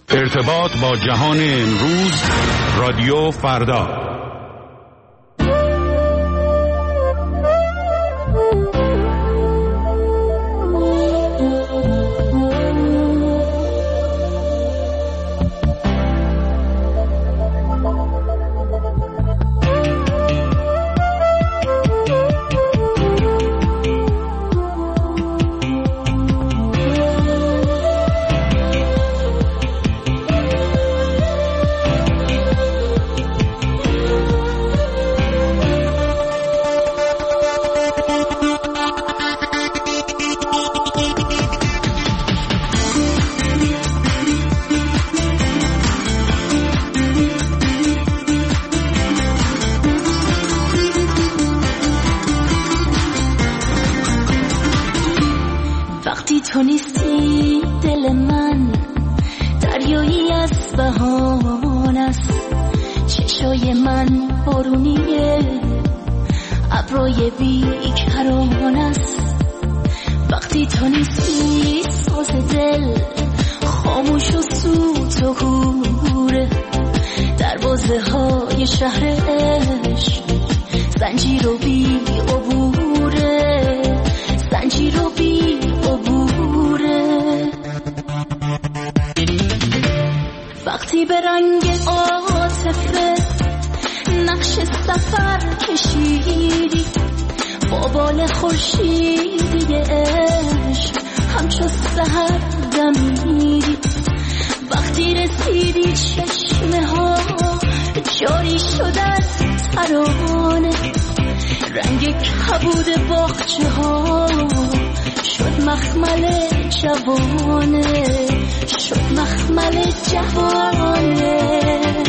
ارتباط با جهان امروز، رادیو فردا. تو نیستی دل من دریایی از بهان است، چشای من بارونیه ابرای بیکران است. وقتی تو نیستی ساز دل خاموش و سوت و کوره، دروازه های شهر عشق زنجیر و بی عبوره، زنجیر و بی عبوره. وقتی به رنگ عاطفه نقش سفر کشیدی، با بال خورشیدی عشق همچو سحر دمیدی. وقتی رسیدی چشمه ها جاری شد از ترانه، رنگ کبود باغچه ها شد مخمل جوانه، شد مخمل جوانه.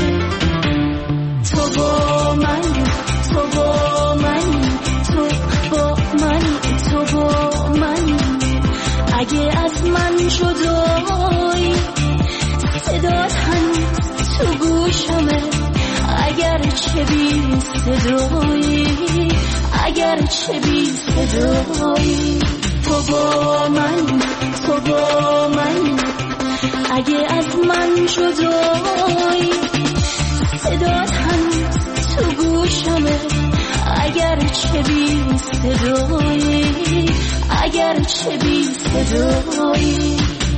تو با منی، تو با منی، تو با منی، تو با منی. اگه از من جدایی صدات هنوز تو گوشمه، اگر چه بی صدایی، اگر چه بی صدایی. تو با من، تو با من. اگه از من جدایی صدات هنوز تو گوشمه، اگر چه بی صدایی، اگر چه بی صدایی.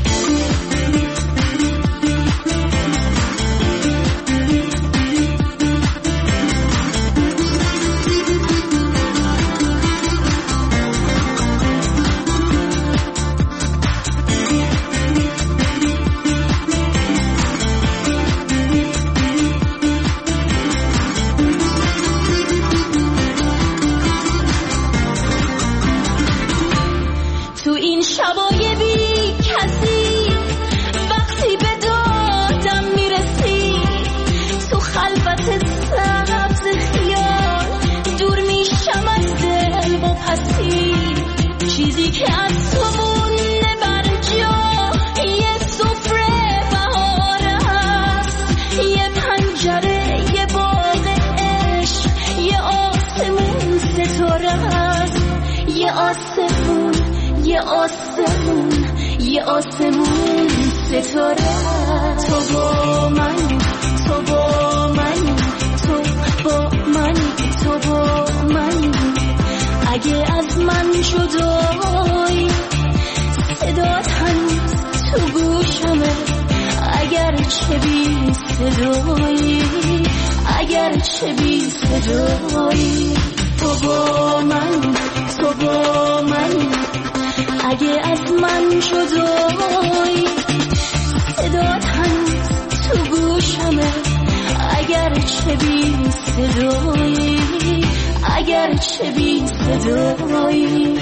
چیزی که از تو مونده بر جا یه سفره بهار هست، یه پنجره، یه باغ عشق، یه آسمون ستاره هست، یه آسمون، یه آسمون، یه آسمون ستاره هست. تو با من، تو با من، تو با من، تو با من. اگه از من جدایی صدات هنوز تو گوشمه، اگر چه بی صدایی، اگر چه بی صدایی. تو با من، تو با من. اگه از من جدایی صدات هنوز تو گوشمه، اگر چه بی صدایی، اگر چه بی صدایی.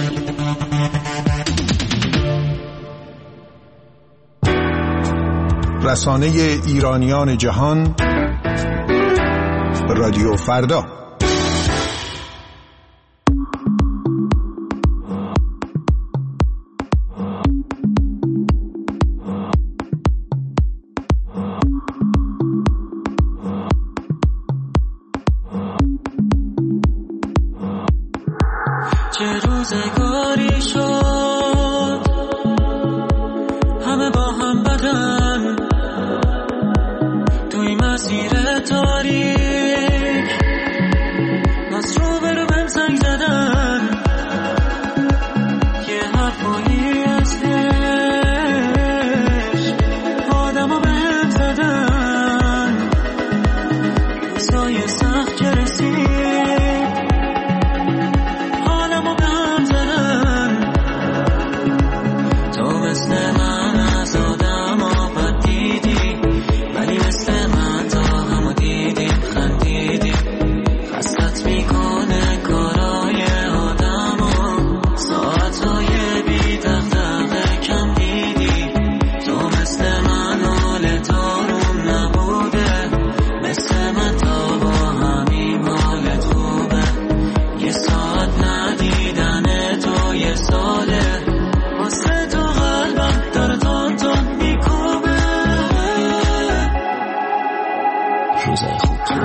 رسانه ایرانیان جهان، رادیو فردا. چه روزگاری شد همه با هم بدن، روزای خوب تو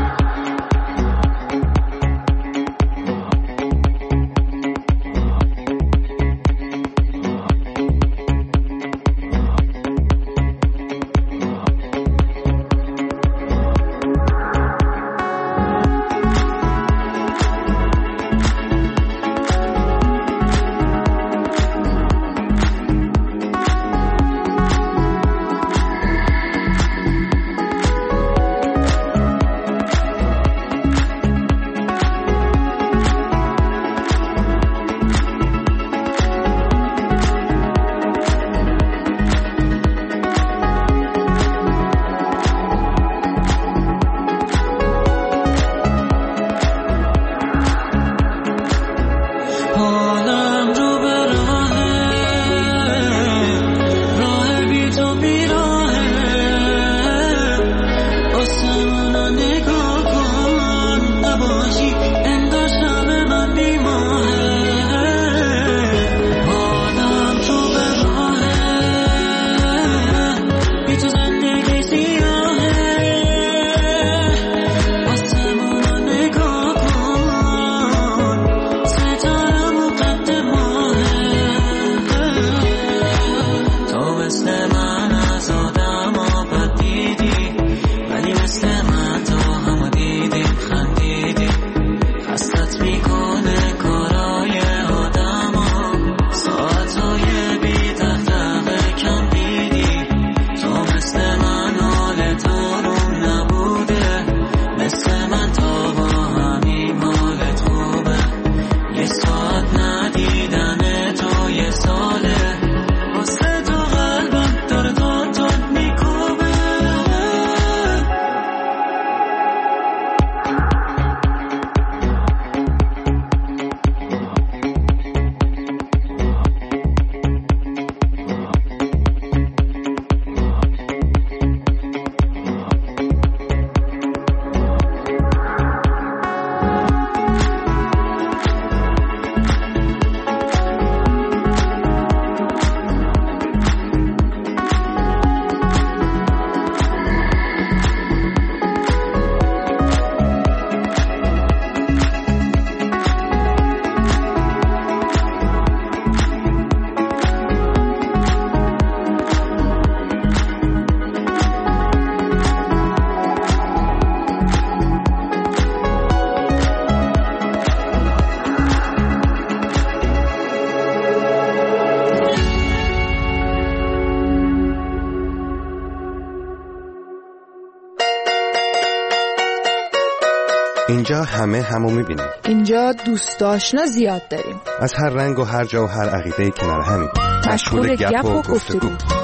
اینجا همه همو میبینیم. اینجا دوست آشنا زیاد داریم. از هر رنگ و هر جا و هر عقیده‌ای کنار همیم. مشغول گپ و گفتگو.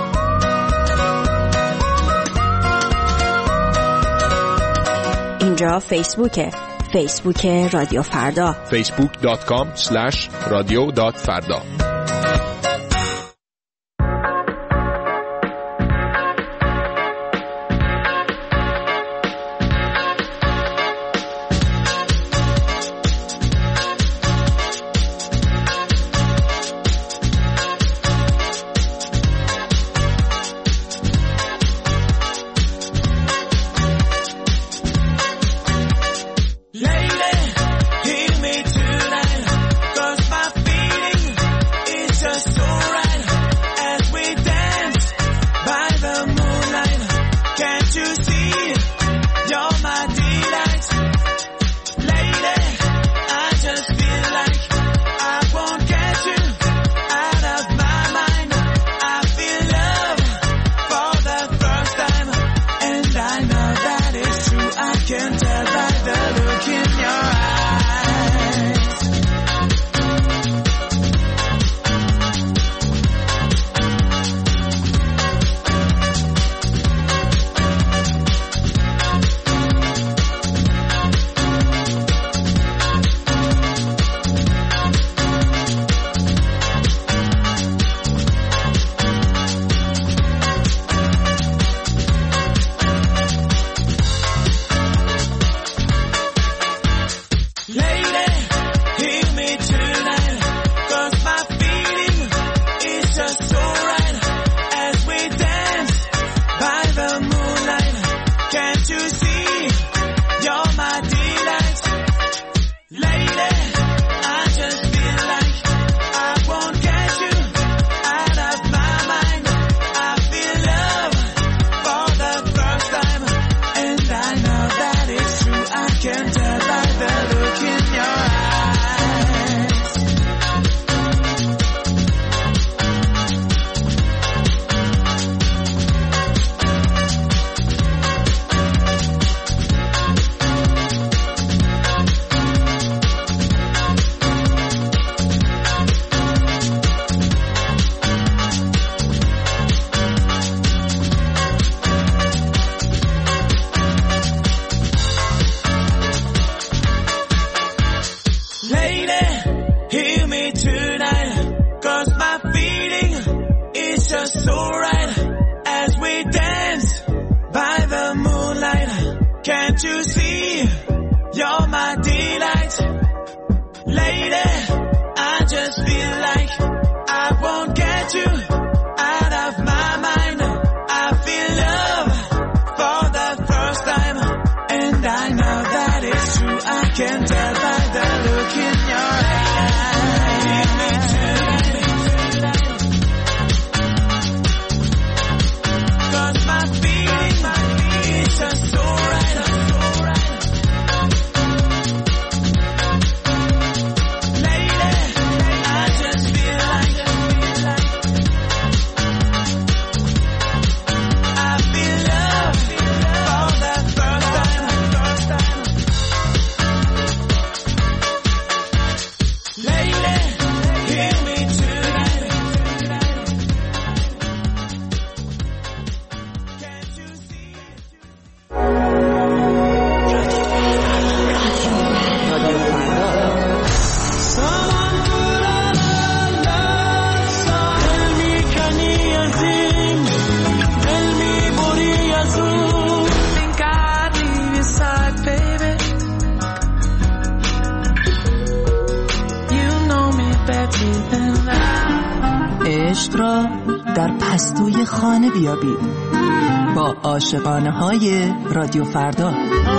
اینجا فیسبوک رادیو فردا. facebook.com/radio.farda. Can't you see you're my delight? Lady, I just feel like I won't get you out of my mind. I feel love for the first time, and I know that it's true. I can tell by the look in your eyes. Give me tonight, 'cause my feeling is just so right. Lady, I just feel like I feel love for the first time. Lady, hear me tonight. Can't you see? Someone put on love sahel mikani azim dil mi buri azum think I'd leave your side, baby. You know me better than that. عشق را در پستوی خانه بیابید با عاشقانه های رادیو فردا.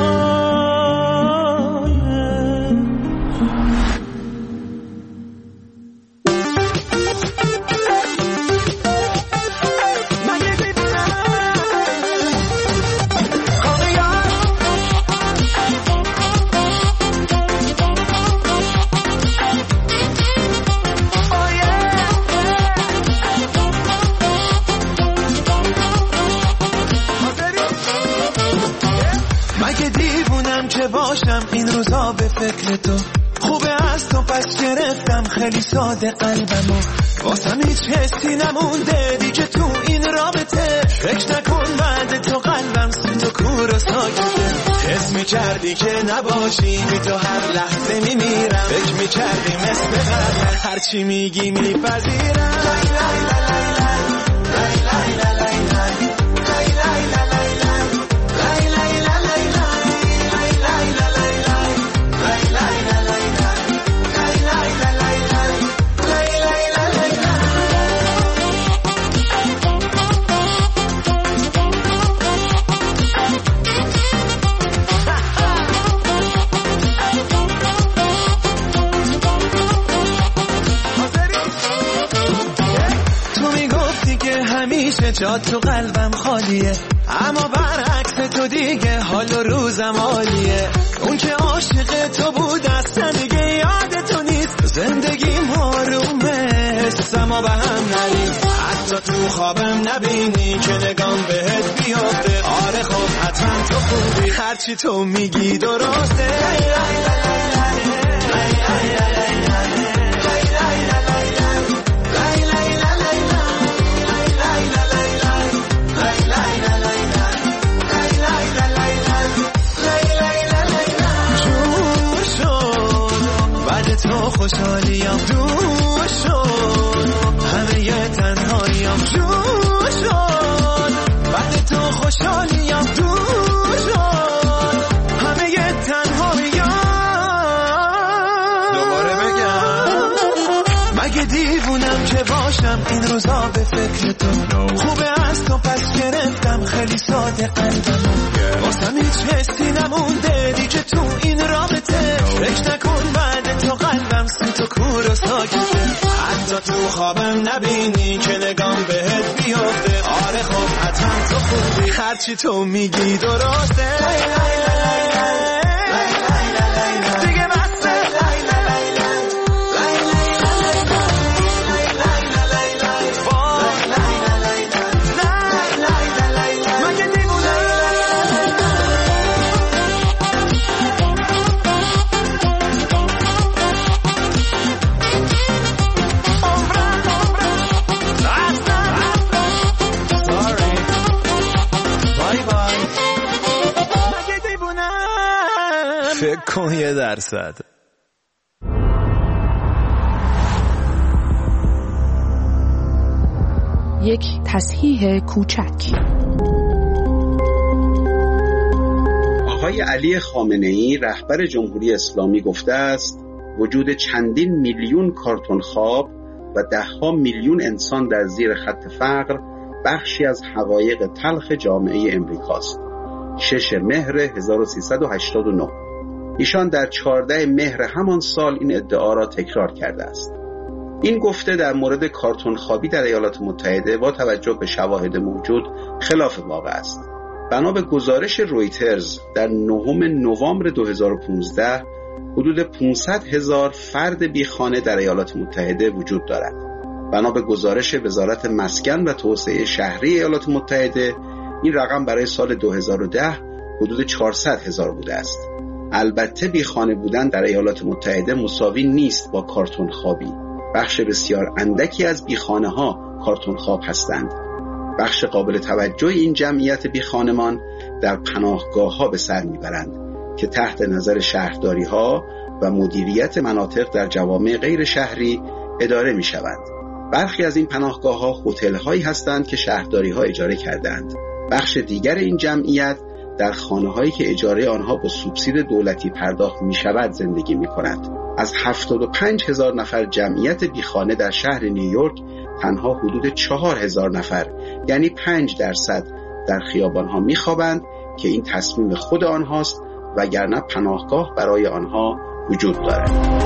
مگه دیوونم که باشم این روزا به فکر تو. خوبه از تو پس گرفتم خیلی ساده قلبمو. واسم هیچ حسی نمونده دیگه تو این رابطه. فکر نکن بعد تو قلبم سوت و کور و ساکته. حس میکردی که نباشی بی تو هر لحظه میمیرم. فکر میکردی مثل قبل هرچی میگی میپذیرم. جا تو قلبم خالیه، اما برعکس تو دیگه حال و روزم عالیه. اون که عاشق تو بود اصلا دیگه یاد تو نیست. زندگیم آرومه حسما به هم نریز. حتی تو خوابم نبینی که نگام بهت بیافته. آره خب حتما تو خوبی هرچی تو میگی درسته. تو خوشحالیم دور شد، همه یه تنهاییم جور شد. بعد تو خوشحالیم دور شد، همه یه تنهاییم. دوباره بگم مگه دیوونم که باشم این روزا به فکر تو. خوبه از تو پس گرفتم خیلی ساده قلبمو. واسم هیچ حسی نمونده دیگه تو این رابطه. فکر نکن بعد تو قلبم سوت و کور و ساکته. حتی تو خوابم نبینی که نگام بهت بیافته. آره خب حتما تو خوبی هرچی تو میگی درسته. دیگه بسته. فکر کن 1%. یک تصحیح کوچک. آقای علی خامنه‌ای رهبر جمهوری اسلامی گفته است وجود چندین میلیون کارتون خواب و ده‌ها میلیون انسان در زیر خط فقر بخشی از حقایق تلخ جامعه امریکاست. 6 مهر 1389. ایشان در 14 مهر همان سال این ادعا را تکرار کرده است. این گفته در مورد کارتون خوابی در ایالات متحده با توجه به شواهد موجود خلاف واقع است. بنا به گزارش رویترز در 9 نوامبر 2015 حدود 500,000 فرد بیخانه در ایالات متحده وجود دارد. بنا به گزارش وزارت مسکن و توسعه شهری ایالات متحده این رقم برای سال 2010 حدود 400,000 بوده است. البته بیخانه بودن در ایالات متحده مساوی نیست با کارتون خوابی. بخش بسیار اندکی از بیخانه ها کارتون خواب هستند. بخش قابل توجه این جمعیت بیخانمان در پناهگاه ها به سر میبرند که تحت نظر شهرداری ها و مدیریت مناطق در جوامع غیر شهری اداره می شوند. برخی از این پناهگاه ها هتل هایی هستند که شهرداری ها اجاره کردند. بخش دیگر این جمعیت در خانه هایی که اجاره آنها با سوبسید دولتی پرداخت می شود زندگی می کند. از 75,000 نفر جمعیت بیخانه در شهر نیویورک تنها حدود 4,000 نفر یعنی 5% در خیابان ها می خوابند که این تصمیم خود آنهاست وگرنه پناهگاه برای آنها وجود دارد.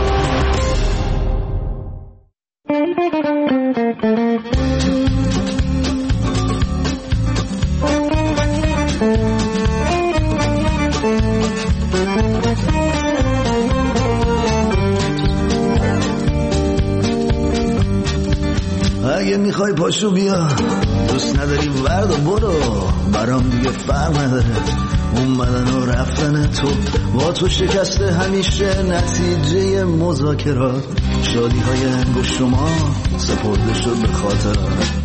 اگه میخوای پاشو بیا، دوست نداری ورد و برو، برام دیگه فرق نداره اومدن و رفتن تو، با تو شکسته همیشه نتیجه مذاکرات، شادی های انگشت شما سپرده شد به خاطرات.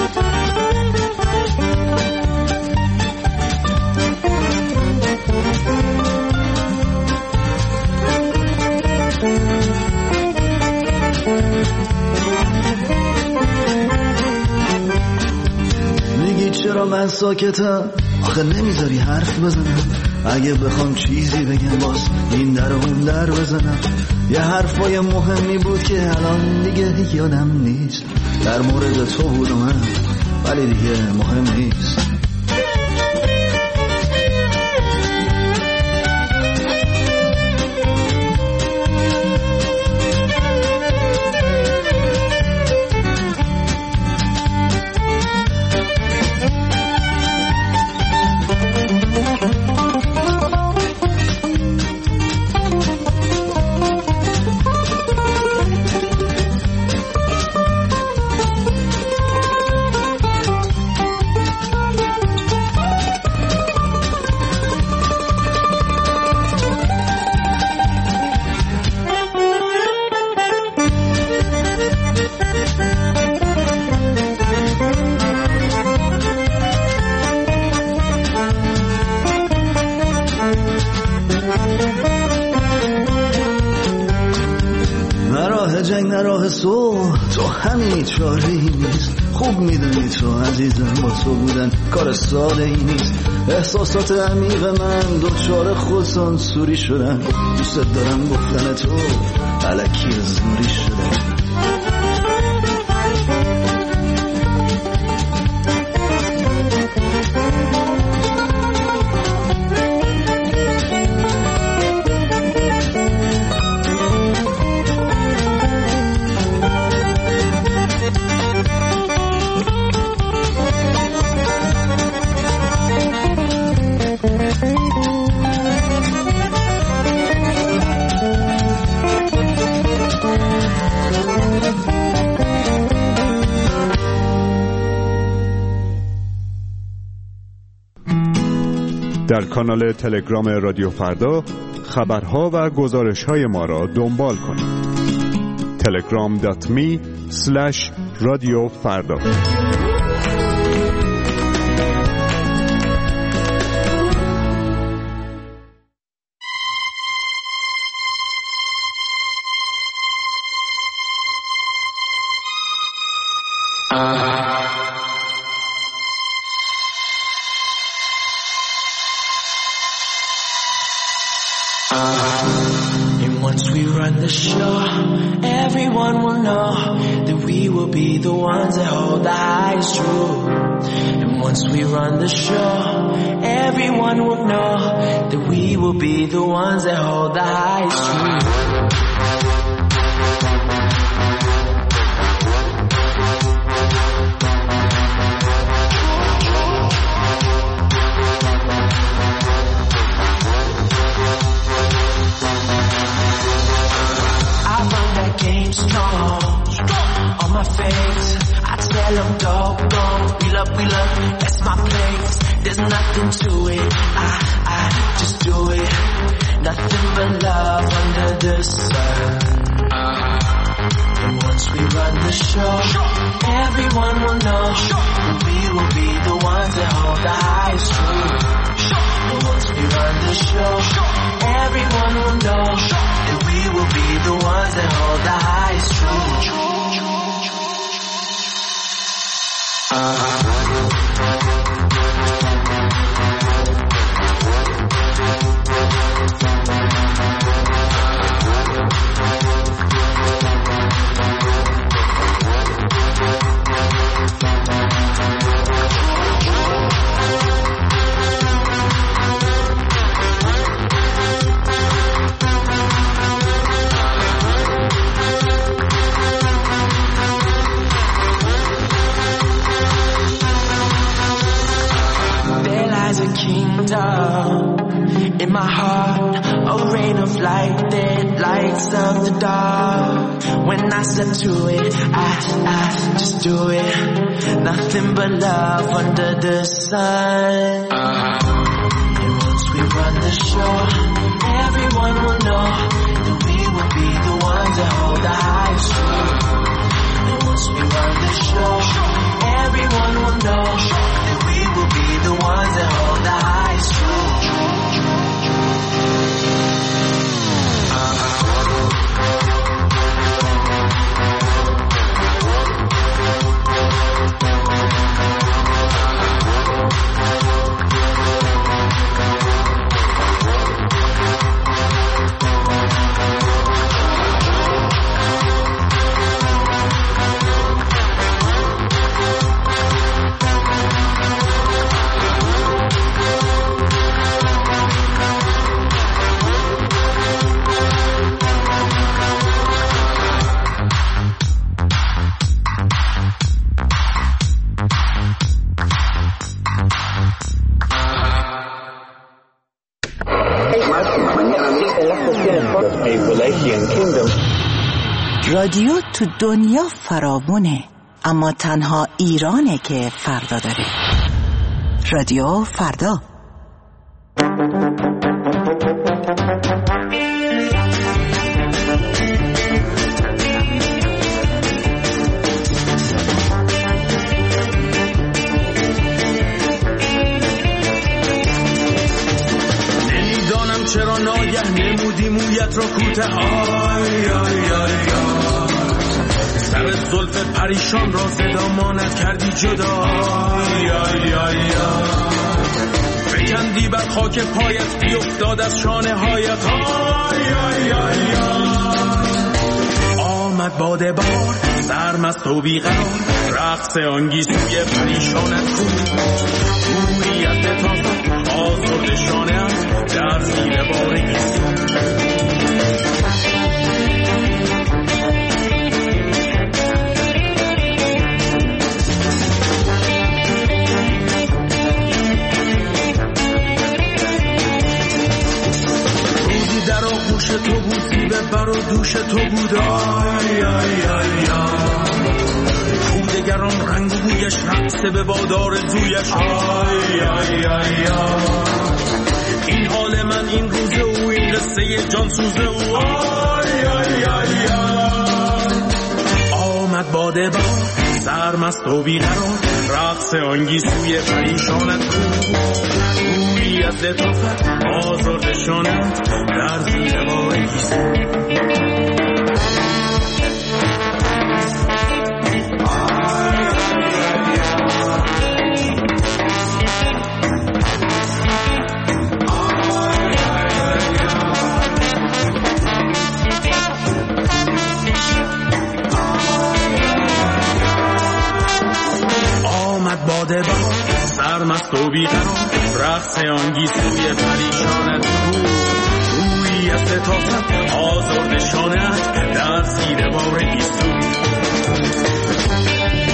چرا من ساکتم؟ آخه نمیذاری حرف بزنم، اگه بخوام چیزی بگم باز این در و اون در بزنم. یه حرفای مهمی بود که الان دیگه یادم نیست، در مورد تو بود و من، ولی دیگه مهم نیست. تو همین چاره‌ای نیست، خوب میدونی تو عزیزم، با تو بودن کار ساده ای نیست. احساسات عمیق من دوچار خودسانسوری شدن، دوست دارم گفتن تو الکی زوری شدن. در کانال تلگرام رادیو فردا خبرها و گزارش‌های ما را دنبال کنید. telegram.me/رادیوفردا. And once we run the show, everyone will know that we will be the ones that hold the highest truth. And once we run the show, everyone will know that we will be the ones that hold the highest truth. On my face, I tell them go, we love, that's my place. There's nothing to it, I just do it. Nothing but love under the sun. And once we run the show, everyone will know we will be the ones that hold the highest truth. And once we run the show, everyone will know that we will be the ones that hold the highest truth. In my heart, a rain of light that lights up the dark. When I step to it, I just do it. Nothing but love under the sun. And once we run the show, everyone will know that we will be the ones that hold the highest truth. And once we run the show, everyone will know that we will be the ones that hold the highest truth. رادیو تو دنیا فراوونه، اما تنها ایرانه که فردا داره. رادیو فردا. نمیدانم چرا ناگه نمودی مویت را کوته. آی آی آی سر زلف پریشان را زدامانت کردی جدا. آی آی آی بکندی بر خاک پایت بیفتاد از شانه هایت. آی آی آی آمد باده بار سرمست و بیقرار، رقص آنگیزوی پریشانت کن. گوری از لطافت آزرد شانه‌ات در زیر بار گیسو. در آغوش تو بود، زیبه بر و دوش تو بود. آی آی آی بودگران رنگ و بویش رقصه به بادار زویش. آی آی آی این حال من، این روزه و این قصه جان سوزه و. آی آی آی آمد باده بار سرمست و بیقرار، رقص آنگیزوی پریشانت بود. گویی از لطافت آزرد شانت در زیر بار گیسو. سرمست و بیقرار رقص آنگیسوی پریشانت بود. روی از ستاست آزرد شانت در زیر بار گیسو.